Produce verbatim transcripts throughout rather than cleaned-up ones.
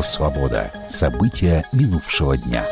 Радио «Свобода». События минувшего дня.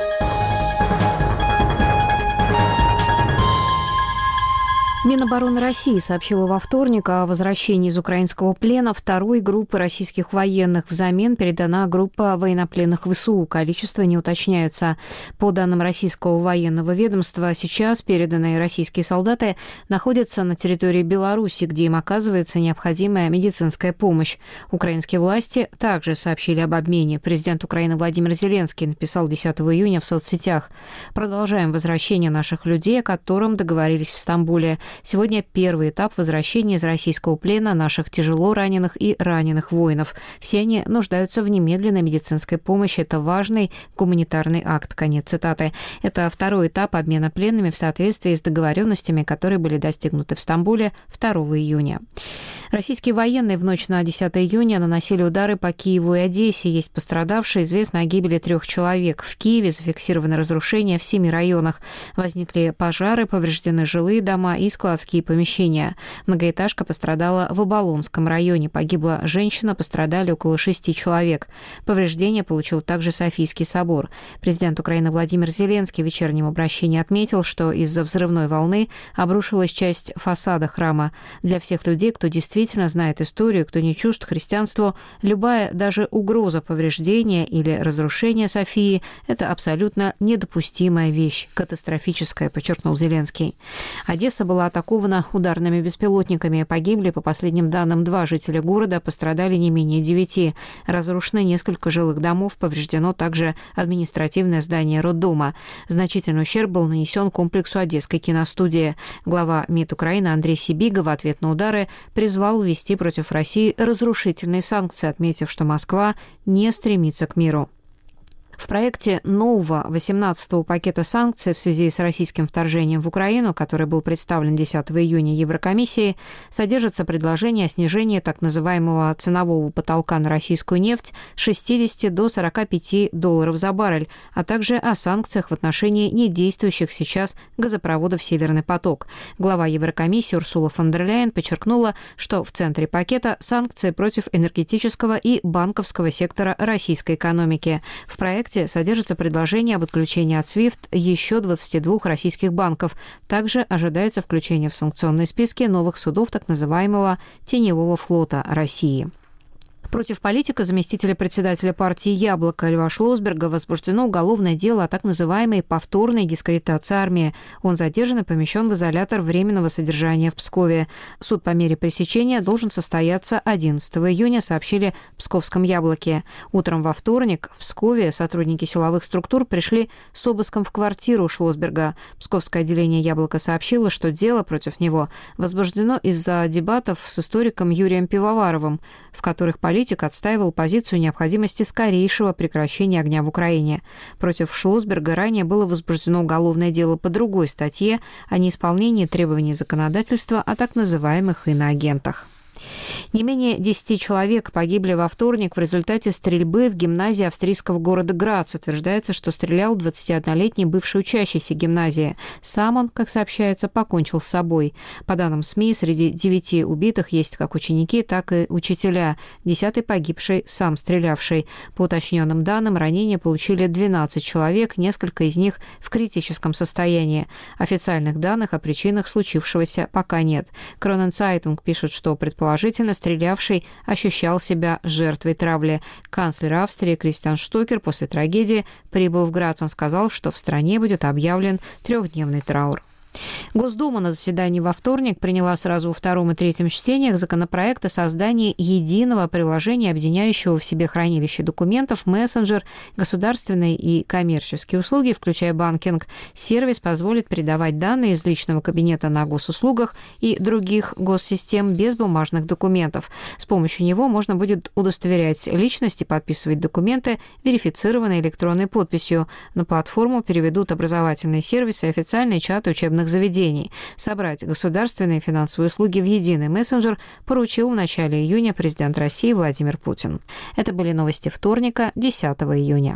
Минобороны России сообщила во вторник о возвращении из украинского плена второй группы российских военных. Взамен передана группа военнопленных ВСУ. Количество не уточняется. По данным российского военного ведомства, сейчас переданные российские солдаты находятся на территории Беларуси, где им оказывается необходимая медицинская помощь. Украинские власти также сообщили об обмене. Президент Украины Владимир Зеленский написал десятого июня в соцсетях: «Продолжаем возвращение наших людей, о котором договорились в Стамбуле. Сегодня первый этап возвращения из российского плена наших тяжело раненых и раненых воинов. Все они нуждаются в немедленной медицинской помощи. Это важный гуманитарный акт». Конец цитаты. Это второй этап обмена пленными в соответствии с договоренностями, которые были достигнуты в Стамбуле второго июня. Российские военные в ночь на десятое июня наносили удары по Киеву и Одессе. Есть пострадавшие. Известно о гибели трех человек. В Киеве зафиксированы разрушения в семи районах. Возникли пожары, повреждены жилые дома и складские помещения. Многоэтажка пострадала в Оболонском районе. Погибла женщина, пострадали около шести человек. Повреждения получил также Софийский собор. Президент Украины Владимир Зеленский в вечернем обращении отметил, что из-за взрывной волны обрушилась часть фасада храма. Для всех людей, кто действительно знает историю, кто не чужд христианству, любая даже угроза повреждения или разрушения Софии – это абсолютно недопустимая вещь, катастрофическая, подчеркнул Зеленский. Одесса была атакована ударными беспилотниками. Погибли, по последним данным, два жителя города, пострадали не менее девяти. Разрушены несколько жилых домов, повреждено также административное здание роддома. Значительный ущерб был нанесен комплексу Одесской киностудии. Глава МИД Украины Андрей Сибига в ответ на удары призвал ввести против России разрушительные санкции, отметив, что Москва не стремится к миру. В проекте нового восемнадцатого пакета санкций в связи с российским вторжением в Украину, который был представлен десятого июня Еврокомиссией, содержится предложение о снижении так называемого ценового потолка на российскую нефть с шестидесяти до сорока пяти долларов за баррель, а также о санкциях в отношении недействующих сейчас газопроводов «Северный поток». Глава Еврокомиссии Урсула фон дер Ляйен подчеркнула, что в центре пакета санкции против энергетического и банковского сектора российской экономики. В проекте содержится предложение об отключении от свифт еще двадцати двух российских банков. Также ожидается включение в санкционные списки новых судов так называемого теневого флота России. Против политика заместителя председателя партии «Яблоко» Льва Шлосберга возбуждено уголовное дело о так называемой повторной дискредитации армии. Он задержан и помещен в изолятор временного содержания в Пскове. Суд по мере пресечения должен состояться одиннадцатого июня, сообщили в Псковском «Яблоке». Утром во вторник в Пскове сотрудники силовых структур пришли с обыском в квартиру Шлосберга. Псковское отделение «Яблоко» сообщило, что дело против него возбуждено из-за дебатов с историком Юрием Пивоваровым, в которых политик Политик отстаивал позицию необходимости скорейшего прекращения огня в Украине. Против Шлосберга ранее было возбуждено уголовное дело по другой статье о неисполнении требований законодательства о так называемых иноагентах. Не менее десяти человек погибли во вторник в результате стрельбы в гимназии австрийского города Грац. Утверждается, что стрелял двадцатиоднолетний бывший учащийся гимназии. Сам он, как сообщается, покончил с собой. По данным СМИ, среди девяти убитых есть как ученики, так и учителя. Десятый погибший, сам стрелявший. По уточненным данным, ранения получили двенадцать человек, несколько из них в критическом состоянии. Официальных данных о причинах случившегося пока нет. Кронен-Цайтунг пишет, что предположительно стрелявший ощущал себя жертвой травли. Канцлер Австрии Кристиан Штокер после трагедии прибыл в Грац. Он сказал, что в стране будет объявлен трехдневный траур. Госдума на заседании во вторник приняла сразу во втором и третьем чтениях законопроект о создании единого приложения, объединяющего в себе хранилище документов, мессенджер, государственные и коммерческие услуги, включая банкинг. Сервис позволит передавать данные из личного кабинета на госуслугах и других госсистем без бумажных документов. С помощью него можно будет удостоверять личность и подписывать документы, верифицированные электронной подписью. На платформу переведут образовательные сервисы и официальные чаты учебных заведений. Собрать государственные финансовые услуги в единый мессенджер поручил в начале июня президент России Владимир Путин. Это были новости вторника, десятого июня.